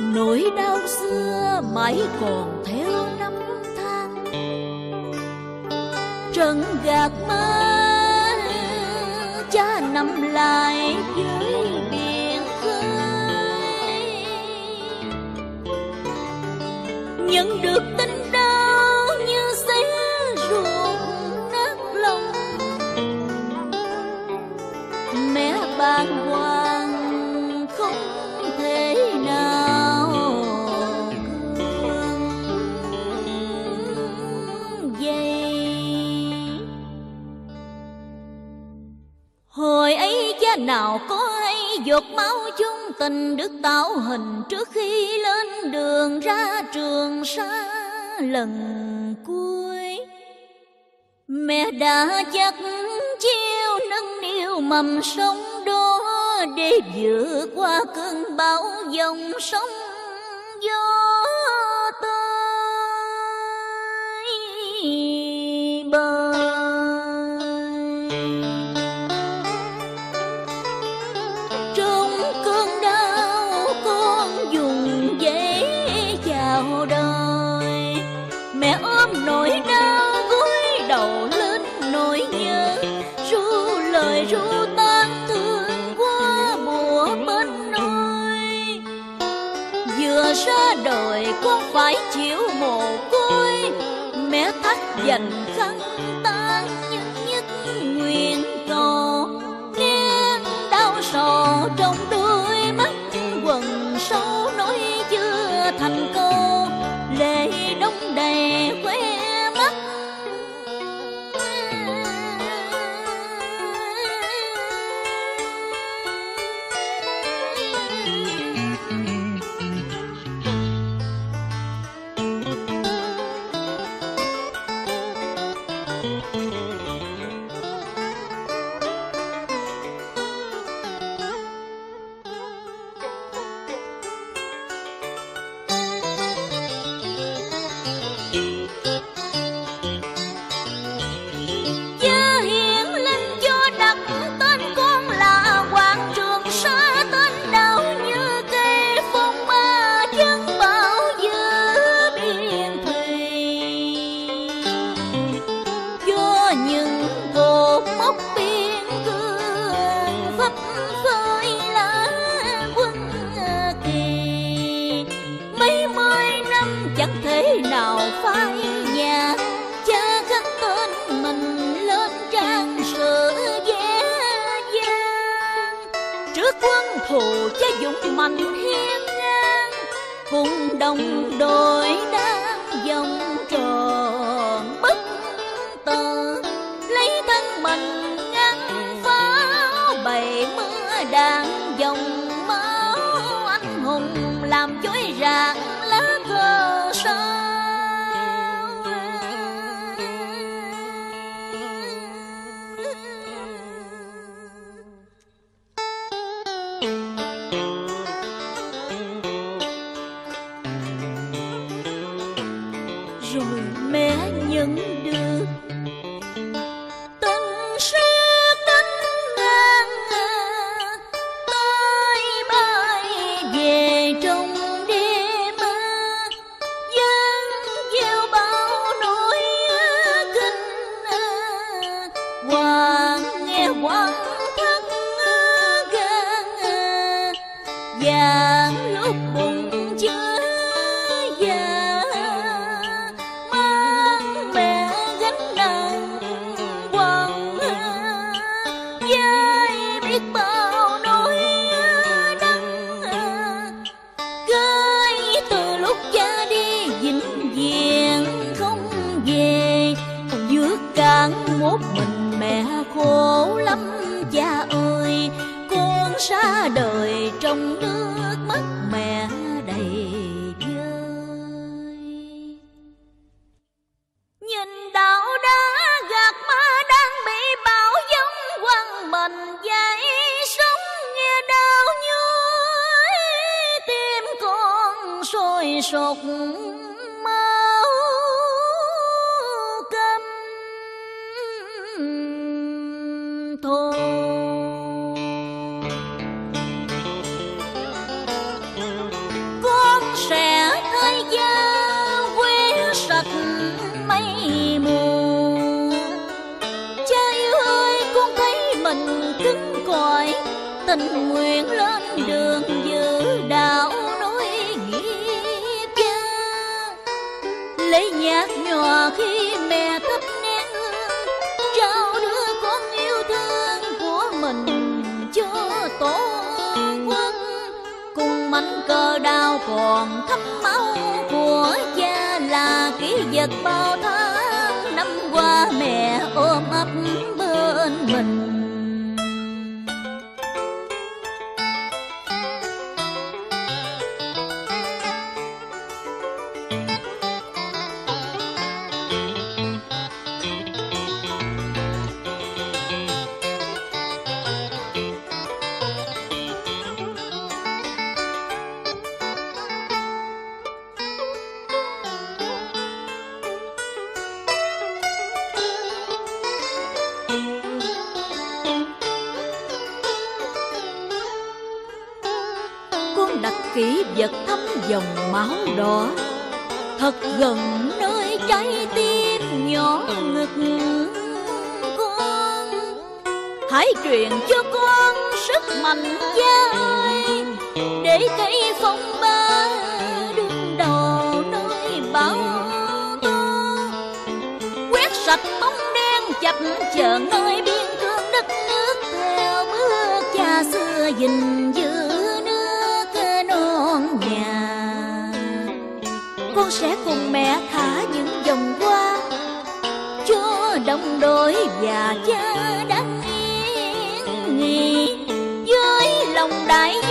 Nỗi đau xưa mãi còn theo năm tháng, trần gạt má cha nằm lại với biển khơi. Nhận được tin đau như xé ruột nát lòng, mẹ bàng hoàng không thể nào gượng dậy. Hồi ấy cha nào có hay giọt máu chung tình được tạo hình trước khi lên đường ra Trường Sa lần cuối. Mẹ đã chắc chiêu nâng niu mầm sống đó để vượt qua cơn bão dòng sóng gió tới bờ. Trong cơn đau con dùng giấy chào đời, mẹ ôm nỗi đau gối đầu lên nỗi nhớ, ru lời ru tan thương qua mùa bên nôi. Vừa ra đời con phải chịu mồ côi, mẹ thắt dành khăn tan nhưng nhất nguyện cầu. Nghe đau sầu trong đôi mắt quần sâu nói chưa thành câu, lệ đong đầy khóe mắt. Chẳng thể nào phai nhạt, cha khắc tên mình lên trang sử vẽ vang. Trước quân thù cha dũng mạnh hiên ngang, cùng đồng đội đang dòng tròn bất tử, lấy thân mình ngăn pháo bầy mưa đạn dòng máu anh hùng làm chói rạng lá cờ sao. Rồi mẹ nhận được tin sẽ đánh ngang tới bay về trong đêm, giăng gieo bao nỗi kinh. Hoàng nghe hoàng thắt gan, vàng lúc bụng chứa già, mang mẹ gánh nặng quằn vai biết bao nỗi đắng. Gái từ lúc cha đi vĩnh viễn không về, vượt cạn một mình mẹ khổ lắm cha ơi. Con ra đời trong nước mắt mẹ đầy vơi. Nhìn đạo đã gạt má đang bị bão giông quăng mình dậy sống, nghe đau nhói tim con sôi sục máu căm thù. Con mình cứng cỏi, tình nguyện lên đường giữ đạo nối nghiệp cha. Lấy nhạc nhòa khi mẹ thắp nén hương, trao đứa con yêu thương của mình cho tổ quốc. Cùng mảnh cờ đào còn thấm máu của cha, là kỷ vật bao tháng năm qua mẹ ôm ấp bên mình. Đặt kỷ vật thấm dòng máu đỏ thật gần nơi trái tim nhỏ ngực con. Hãy truyền cho con sức mạnh gia ơi, để cây phong ba đương đầu nơi bão tố. Quét sạch bóng đen chập chờn nơi biên cương đất nước, theo bước cha xưa gìn giữ con sẽ cùng mẹ thả những vòng hoa cho đồng đội và cha đang yên nghỉ. Với lòng đại